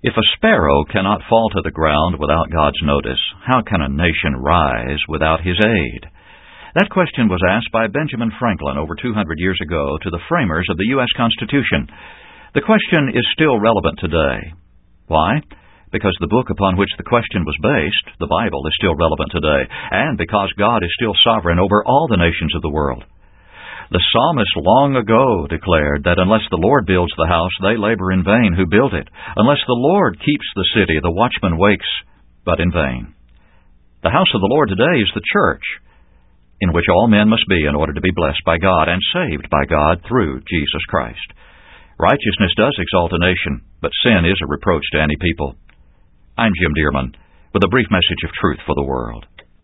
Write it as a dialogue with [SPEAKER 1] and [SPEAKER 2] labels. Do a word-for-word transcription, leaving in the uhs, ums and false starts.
[SPEAKER 1] If a sparrow cannot fall to the ground without God's notice, how can a nation rise without His aid? That question was asked by Benjamin Franklin over two hundred years ago to the framers of the U S Constitution. The question is still relevant today. Why? Because the book upon which the question was based, the Bible, is still relevant today, and because God is still sovereign over all the nations of the world. The psalmist long ago declared that unless the Lord builds the house, they labor in vain who build it. Unless the Lord keeps the city, the watchman wakes, but in vain. The house of the Lord today is the church, in which all men must be in order to be blessed by God and saved by God through Jesus Christ. Righteousness does exalt a nation, but sin is a reproach to any people. I'm Jim Dearman with a brief message of truth for the world.